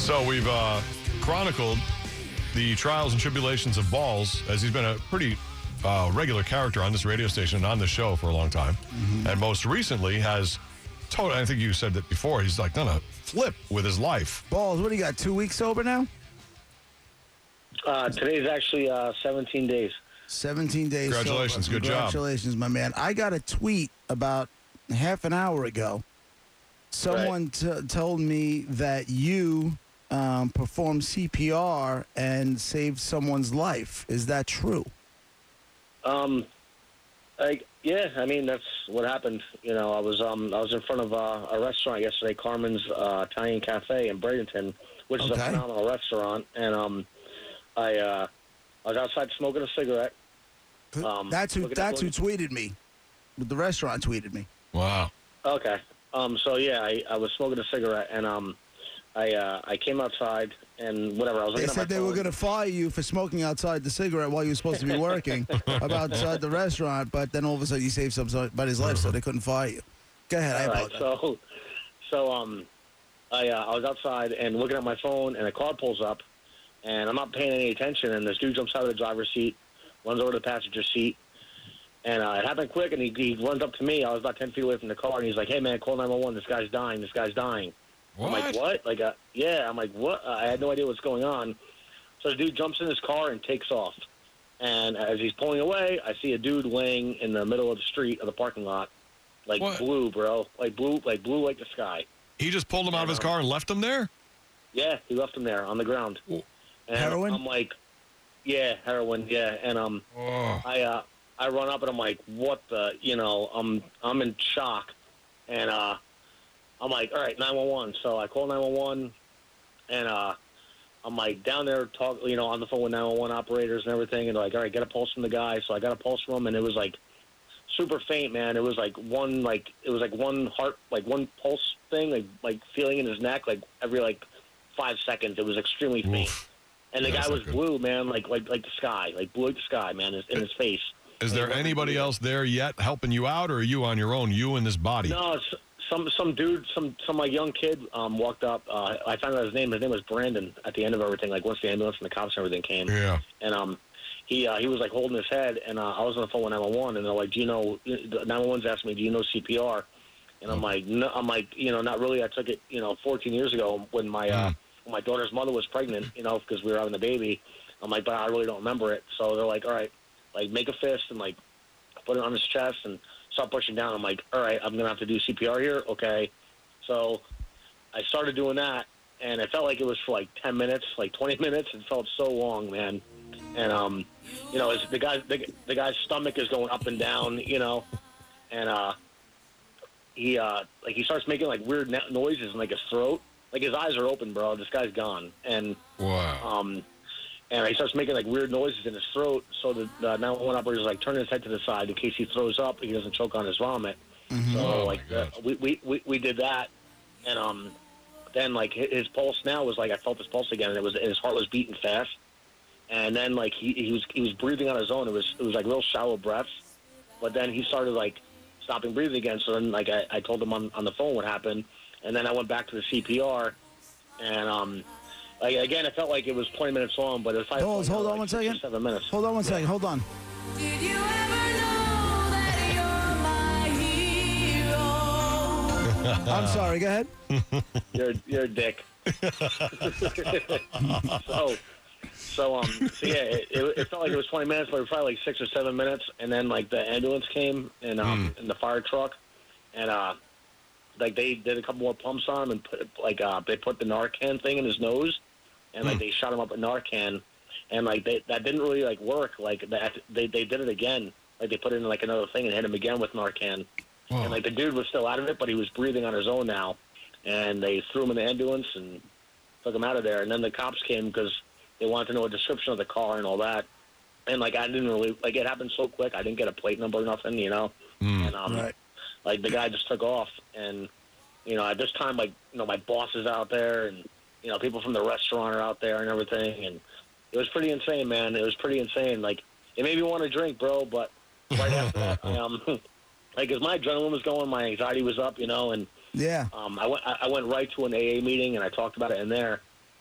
So we've chronicled the trials and tribulations of Balls, as he's been a pretty regular character on this radio station and on the show for a long time. Mm-hmm. And most recently has I think you said that before, he's like done a flip with his life. Balls, what do you got, 2 weeks sober now? Today's actually 17 days. 17 days Congratulations, sober. good job. Congratulations, my man. I got a tweet about half an hour ago. Someone told me that you performed CPR and saved someone's life. Is that true? Yeah, I mean, that's what happened. You know, I was in front of a restaurant yesterday, Carmen's Italian Cafe in Bradenton, which is a phenomenal restaurant, and I was outside smoking a cigarette. That's who tweeted me. The restaurant tweeted me. Wow. Okay. So yeah, I was smoking a cigarette, and I came outside and whatever. I was. They said they were going to fire you for smoking outside the cigarette while you were supposed to be working outside the restaurant, but then all of a sudden you saved somebody's life, so they couldn't fire you. Go ahead. I apologize. I was outside and looking at my phone, and a car pulls up, and I'm not paying any attention, and this dude jumps out of the driver's seat, runs over to the passenger seat, and it happened quick, and he runs up to me. I was about 10 feet away from the car, and he's like, "Hey man, call 911. This guy's dying. This guy's dying." What? I'm like, what? Like, yeah. I'm like, what? I had no idea what's going on. So the dude jumps in his car and takes off. And as he's pulling away, I see a dude laying in the middle of the street of the parking lot, like what? Blue, bro, like blue like the sky. He just pulled him out of his car and left him there? Yeah, he left him there on the ground. Ooh. And heroin? I'm like, yeah, heroin, yeah. And I run up and I'm like, what the? You know, I'm in shock, and I'm like, all right, 911. So I call 911, and I'm like down there on the phone with 911 operators and everything, and they're like, all right, get a pulse from the guy. So I got a pulse from him, and it was like super faint, man. It was like one heart, like one pulse thing, like feeling in his neck, like every 5 seconds. It was extremely faint. Oof. And the guy was blue, man, like the sky, like blue like the sky, man, in his face. Is there anybody else there yet helping you out, or are you on your own, you and this body? No, some dude, some young kid walked up. I found out his name. His name was Brandon. At the end of everything, like once the ambulance and the cops and everything came, yeah. And he was like holding his head, and I was on the phone with 911, and they're like, "Do you know?" 911's asking me, "Do you know CPR?" And I'm like, "No." I'm like, not really. I took it, 14 years ago when my daughter's mother was pregnant, because we were having a baby. I'm like, but I really don't remember it. So they're like, all right, like make a fist and like put it on his chest and start pushing down. I'm like, all right, I'm going to have to do CPR here. Okay. So I started doing that, and it felt like it was for like 10 minutes, like 20 minutes. It felt so long, man. And, the guy's stomach is going up and down, and he starts making like weird noises in like his throat. Like his eyes are open, bro. This guy's gone. And, wow. And he starts making like weird noises in his throat. So the 911 operator's like turning his head to the side in case he throws up, he doesn't choke on his vomit. Mm-hmm. So we did that, and then like his pulse now was like I felt his pulse again, and his heart was beating fast. And then like he was breathing on his own. It was like real shallow breaths, but then he started like stopping breathing again. So then like I told him on the phone what happened, and then I went back to the CPR, and again, it felt like it was 20 minutes long, but it was hold on 1 second. 7 minutes. Hold on 1 second. Hold on. Did you ever know that you're my hero? I'm sorry. Go ahead. You're a dick. So yeah, it felt like it was 20 minutes, but it was probably like 6 or 7 minutes, and then like the ambulance came and in the fire truck, and like they did a couple more pumps on him and they put the Narcan thing in his nose, and like they shot him up with Narcan, and like that didn't really like work. Like they did it again. Like they put in like another thing and hit him again with Narcan. Whoa. And like the dude was still out of it, but he was breathing on his own now. And they threw him in the ambulance and took him out of there. And then the cops came because they wanted to know a description of the car and all that. And like I didn't really it happened so quick. I didn't get a plate number or nothing, And right. Like the guy just took off, and at this time, like my boss is out there, and people from the restaurant are out there and everything, and it was pretty insane, man. It was pretty insane. Like it made me want to drink, bro, but right after that, like as my adrenaline was going, my anxiety was up, and yeah, I went right to an AA meeting and I talked about it in there,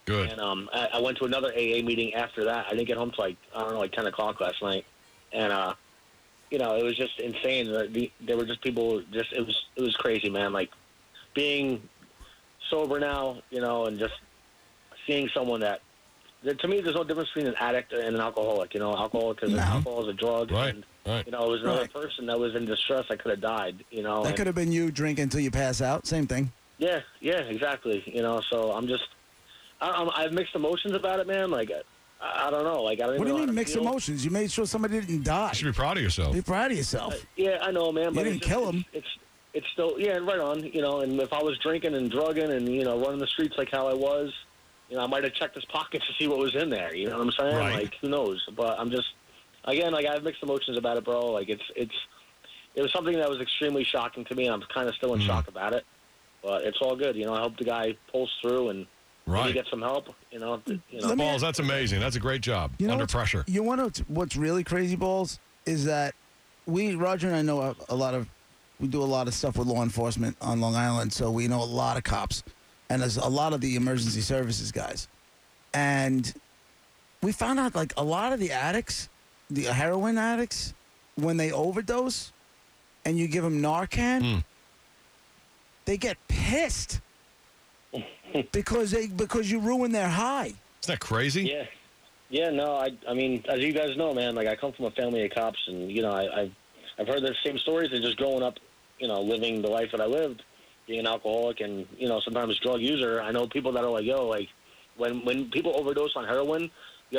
Good. And I went to another AA meeting after that. I didn't get home till like 10 o'clock last night, and it was just insane. There were just people. It was crazy, man. Like being sober now, and just seeing someone that. To me, there's no difference between an addict and an alcoholic. Alcohol alcohol is a drug. Right. And, Right. it was another person that was in distress. I could have died. That could have been you drinking until you pass out. Same thing. Yeah, exactly. So I'm just, I have mixed emotions about it, man. Like, I don't know. Like, I don't even What do know you how mean to mixed feel. emotions? You made sure somebody didn't die. You should be proud of yourself. Be proud of yourself. Yeah, I know, man. You But didn't kill him. It's still, yeah, right on. And if I was drinking and drugging and running the streets like how I was, I might have checked his pockets to see what was in there. You know what I'm saying? Right. Like, who knows? But I'm just, again, like I have mixed emotions about it, bro. Like it was something that was extremely shocking to me, and I'm kind of still in shock about it. But it's all good. I hope the guy pulls through and maybe get some help. Let me- Balls, that's amazing. That's a great job. Under what's- pressure. You want to what's really crazy, Balls, is that Roger and I know we do a lot of stuff with law enforcement on Long Island, so we know a lot of cops, and there's a lot of the emergency services guys. And we found out, like, a lot of the addicts, the heroin addicts, when they overdose and you give them Narcan, they get pissed because you ruin their high. Isn't that crazy? Yeah. Yeah, no, I mean, as you guys know, man, like I come from a family of cops, and I've heard the same stories. And just growing up, living the life that I lived, being an alcoholic and sometimes drug user. I know people that are like, yo, like when people overdose on heroin, the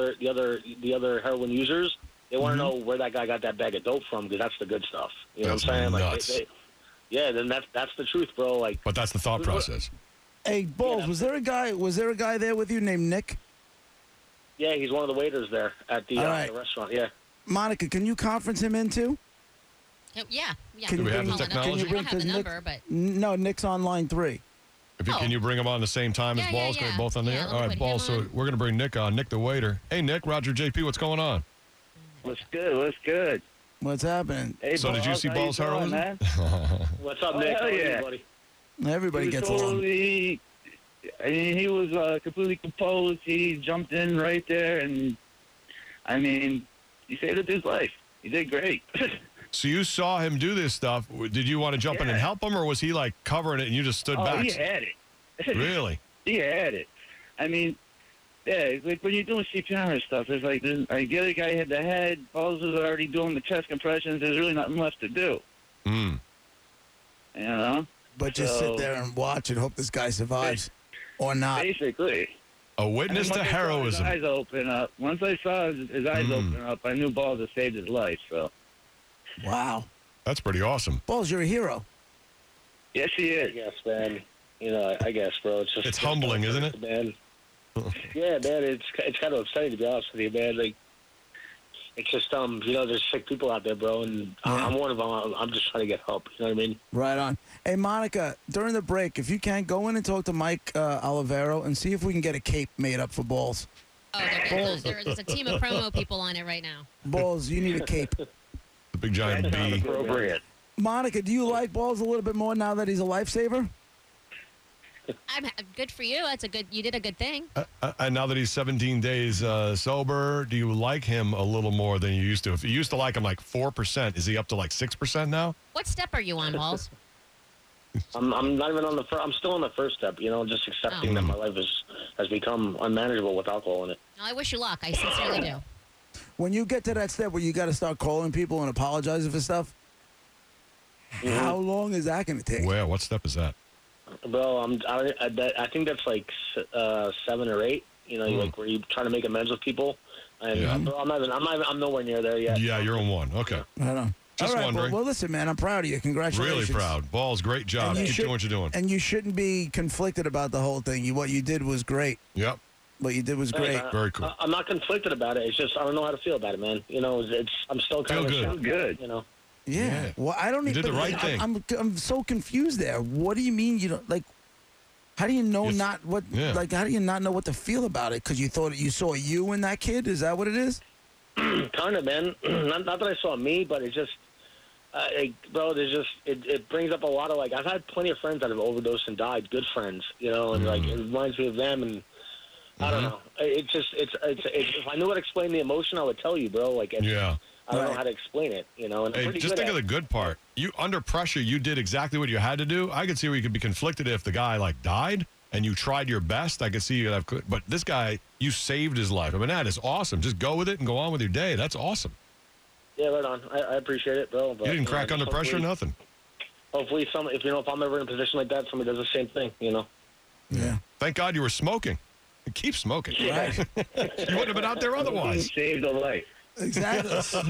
other heroin users, they want to know where that guy got that bag of dope from, because that's the good stuff. You know what I'm saying? Nuts. Like, then that's the truth, bro. Like, But that's the thought process. Hey, Balls, Yeah. was there a guy there with you named Nick? yeah, he's one of the waiters there at the, All right. the restaurant. Yeah. Monica, can you conference him in too? Yeah. Can Do we you have bring- the Call it up. technology? I don't have the Nick- number, but No, Nick's on line 3. Can you bring them on the same time as Yeah, Balls? yeah, Can they yeah. both on the Yeah, air? let me All right, put Balls. him So on. we're going to bring Nick on. Nick the waiter. Hey, Nick, Roger JP, what's going on? What's good? What's happening? Hey, So did you see how you Balls doing, heroism? man? What's up, Oh, Nick? hell How are you, yeah. buddy? Everybody He was gets along. totally, I mean, he was completely composed. He jumped in right there, and I mean, he saved his life. He did great. So you saw him do this stuff. Did you want to jump in and Yeah. help him, or was he like covering it and you just stood Oh, back? he had it. Really? He had it. I mean, yeah, it's like when you're doing CPR and stuff, it's like the other guy hit the head. Balls was already doing the chest compressions. There's really nothing left to do. Mm. You know, But just sit So- there and watch and hope this guy survives. Or not. basically. A witness And to once I saw heroism. His eyes open up. Once I saw his eyes open up, I knew Balls had saved his life. So Wow. That's pretty awesome. Balls, you're a hero. yes, he I is. guess, man. I guess, bro. It's just It's humbling, isn't it? man? Yeah, man. It's kind of upsetting, to be honest with you, man. Like, it's just there's sick people out there, bro, and Yeah. I'm one of them. I'm just trying to get help. You know what I mean? Right on. Hey, Monica, during the break, if you can, go in and talk to Mike Olivero and see if we can get a cape made up for Balls. there's a team of promo people on it right now. Balls, you need a cape. The big giant That's not bee. appropriate. Monica, do you like Balls a little bit more now that he's a lifesaver? I'm good for you. You did a good thing. And now that he's 17 days sober, do you like him a little more than you used to? If you used to like him like 4%, is he up to like 6% now? What step are you on, Balls? I'm not even on the first. I'm still on the first step. Just accepting Oh. that my life has become unmanageable with alcohol in it. I wish you luck. I sincerely do. When you get to that step where you got to start calling people and apologizing for stuff, how long is that going to take? Where? What step is that? Bro, I think that's like 7 or 8. Like where you try to make amends with people. And Yeah. bro, I'm nowhere near there yet. Yeah, you're on 1. Okay. Right on. Just All right, wondering. Well, listen, man, I'm proud of you. Congratulations. Really proud. Balls, great job. And you Keep should- doing what you're doing. And you shouldn't be conflicted about the whole thing. What you did was great. Yep. What you did was great. Very cool. I'm not conflicted about it. It's just I don't know how to feel about it, man. I'm still kind Feel of good. shocked, Good. Yeah. Yeah. Well, I don't You even. did the right thing. I'm so confused there. What do you mean you don't like? How do you know Yes. not what? Yeah. Like, how do you not know what to feel about it? Because you thought you saw you in that kid. Is that what it is? kind of, man. not that I saw me, but it's just, bro. There's just it brings up a lot of I've had plenty of friends that have overdosed and died. Good friends, and like it reminds me of them, and I don't know. It's just if I knew how to explain the emotion, I would tell you, bro. Like, Yeah. I don't know how to explain it, you know. And I'm Hey, pretty just good think of at the good part. You under pressure, you did exactly what you had to do. I could see where you could be conflicted if the guy like died and you tried your best. I could see you have, but this guy, you saved his life. I mean, that is awesome. Just go with it and go on with your day. That's awesome. Yeah, right on. I appreciate it, bro. But, You didn't crack know, under pressure, nothing. Hopefully, if I'm ever in a position like that, somebody does the same thing, you know. Yeah. Thank God you were smoking. Keep smoking. Right. You wouldn't have been out there otherwise. Saved a life. Exactly.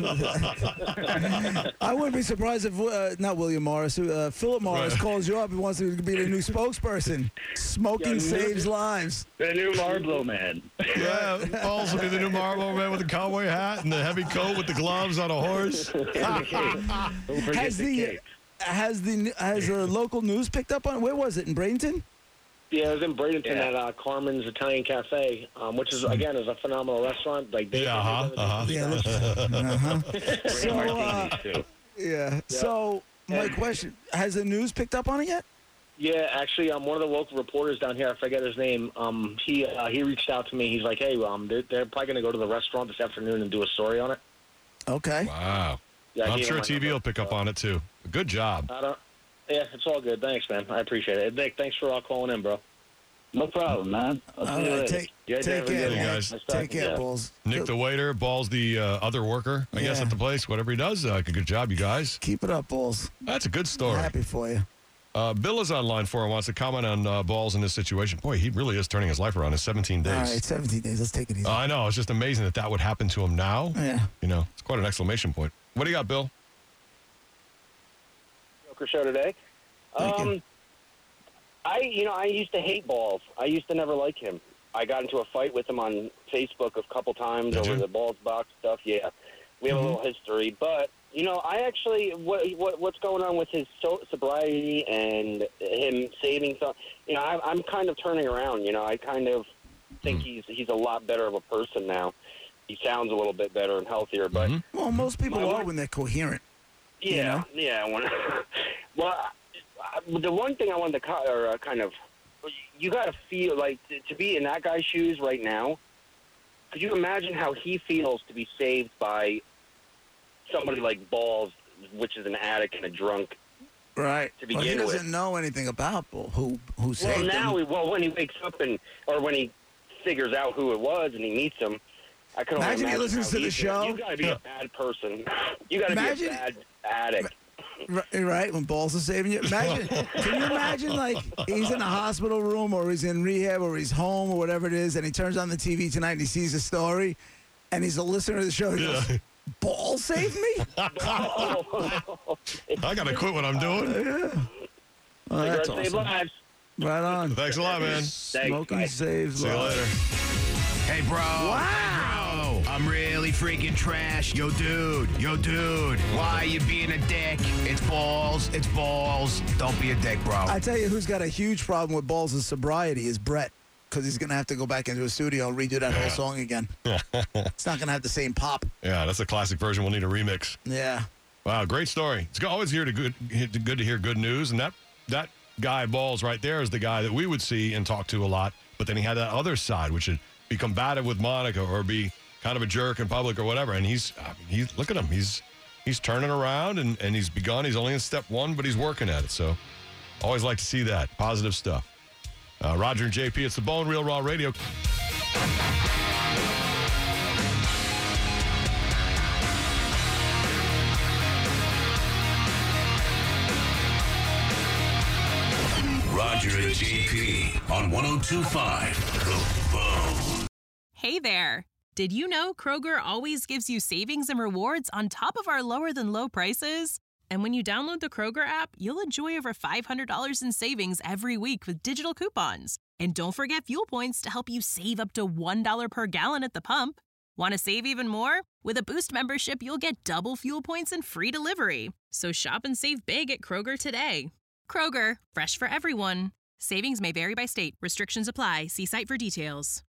I wouldn't be surprised if not William Morris, Philip Morris Right. calls you up and wants to be the new spokesperson. Smoking Yeah, saves lives. The new Marlboro man. Yeah, Balls will be the new Marlboro man with the cowboy hat and the heavy coat with the gloves on a horse. Don't forget Has the the cape. has the local news picked up on it? Where was it? In Bradenton? Yeah, I was in Bradenton Yeah. at Carmen's Italian Cafe, which is again is a phenomenal restaurant. Like they, Yeah, Yeah. So Too. yeah. So my question: has the news picked up on it yet? Yeah, actually, one of the local reporters down here, I forget his name. He reached out to me. He's like, hey, they're probably going to go to the restaurant this afternoon and do a story on it. Okay. Wow. Yeah, I I'm gave sure him my TV will number, pick up so- on it too. Good job. Yeah, it's all good. Thanks, man. I appreciate it. Nick, thanks for calling in, bro. No problem, man. I'll All see you right. later. Take You guys care, have a good Hey, man. one. guys. Take care, Yeah. Balls. Nick the waiter, Balls the other worker, I guess, Yeah. at the place. Whatever he does, good job, you guys. Keep it up, Balls. That's a good story. Happy for you. Bill is on line 4 and wants to comment on Balls in this situation. Boy, he really is turning his life around in 17 days. All right, 17 days. Let's take it easy. I know. It's just amazing that would happen to him now. Yeah. You know, it's quite an exclamation point. What do you got, Bill? Joker show today. Thank you. I used to hate Balls. I used to never like him. I got into a fight with him on Facebook a couple times Did over you? the Balls box stuff. Yeah, we have a little history. But I actually what's going on with his sobriety and him saving some. I'm kind of turning around. I kind of think he's a lot better of a person now. He sounds a little bit better and healthier, but. Well, most people My are wife- when they're coherent. Yeah, well, the one thing I wanted to kind of, you got to feel like to be in that guy's shoes right now. Could you imagine how he feels to be saved by somebody like Balls, which is an addict and a drunk? Right. To He begin doesn't with. know anything about who Well, saved now, him. when he wakes up or when he figures out who it was and he meets him, I can only Imagine he imagine listens how to the he's feeling. show. You got to be a bad person. You got to be Imagine- a bad addict. Right, when Balls is saving you. Imagine, can you imagine, like, he's in a hospital room or he's in rehab or he's home or whatever it is, and he turns on the TV tonight and he sees a story, and he's a listener to the show. He goes, Balls saved me? I got to quit what I'm doing. Oh, that's Save awesome. lives. Right on. Thanks a lot, man. Smoking Bye. saves See you lives. later. Hey, bro. Wow. Bro, I'm really freaking trash. Yo, dude. Why are you being a dick? It's Balls. Don't be a dick, bro. I tell you who's got a huge problem with Balls' sobriety is Brett, because he's going to have to go back into a studio and redo that whole song again. It's not going to have the same pop. Yeah, that's a classic version. We'll need a remix. Yeah. Wow, great story. It's always good to hear good news. And that guy, Balls, right there is the guy that we would see and talk to a lot. But then he had that other side, which would be combative with Monica or be kind of a jerk in public or whatever. And he's look at him. He's turning around and he's begun. He's only in step 1, but he's working at it. So always like to see that. Positive stuff. Roger and JP, it's the Bone Real Raw Radio. Roger and JP on 102.5 The Bone. Hey there! Did you know Kroger always gives you savings and rewards on top of our lower than low prices? And when you download the Kroger app, you'll enjoy over $500 in savings every week with digital coupons. And don't forget fuel points to help you save up to $1 per gallon at the pump. Want to save even more? With a Boost membership, you'll get double fuel points and free delivery. So shop and save big at Kroger today. Kroger, fresh for everyone. Savings may vary by state. Restrictions apply. See site for details.